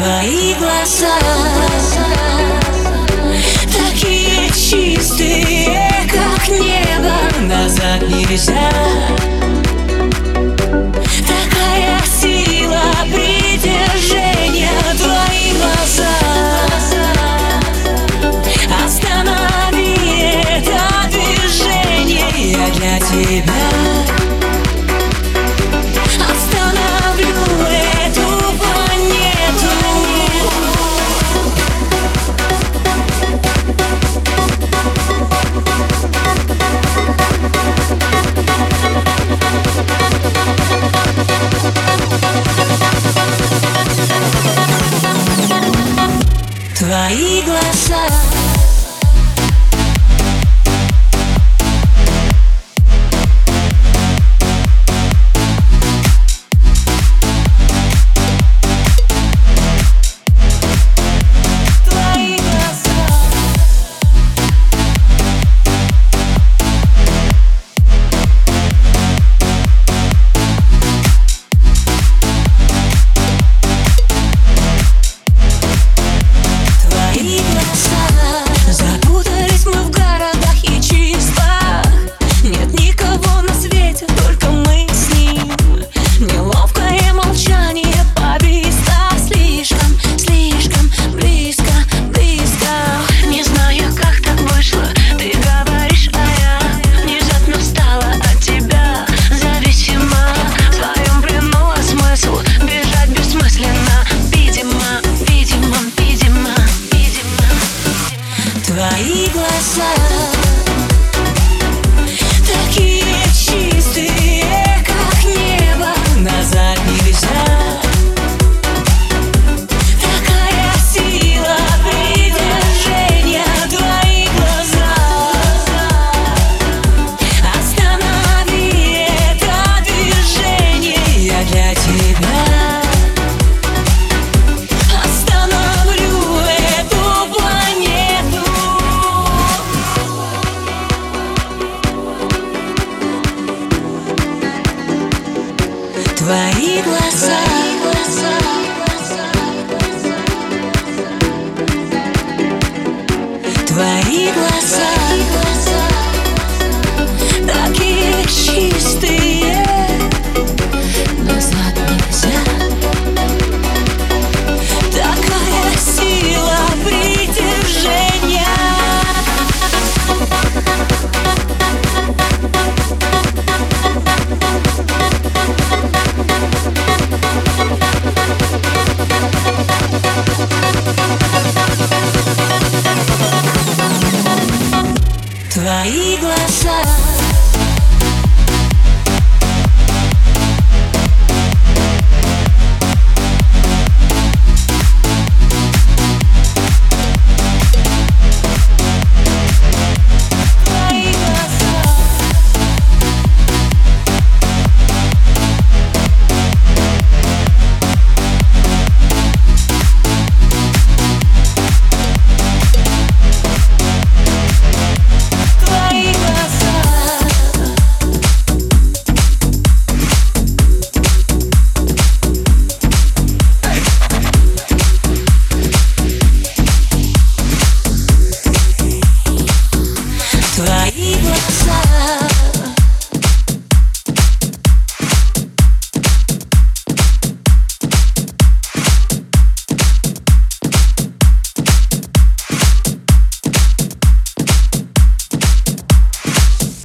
Твои глаза такие чистые, как небо. Назад нельзя. Такая сила притяжения. Твои глаза останови это движение. Я для тебя твои глаза. Запутались мы в городах и чувствах. Нет никого на свете, только мы с ним. Неловкое молчание повисло. Слишком, слишком близко, близко. Не знаю, как так вышло. Ты говоришь, а я внезапно стала от тебя зависима. В твоем плену смысл бежать бессмысленно. Видимо, видимо, видимо, видимо. Твои глаза такие чистые, как небо. Назад нельзя. Такая сила притяжения. Твои глаза останови это движение. Я для тебя остановлю эту планету. Твои глаза, твои глаза такие чистые. Назад нельзя. Такая сила притяжения. Твои глаза.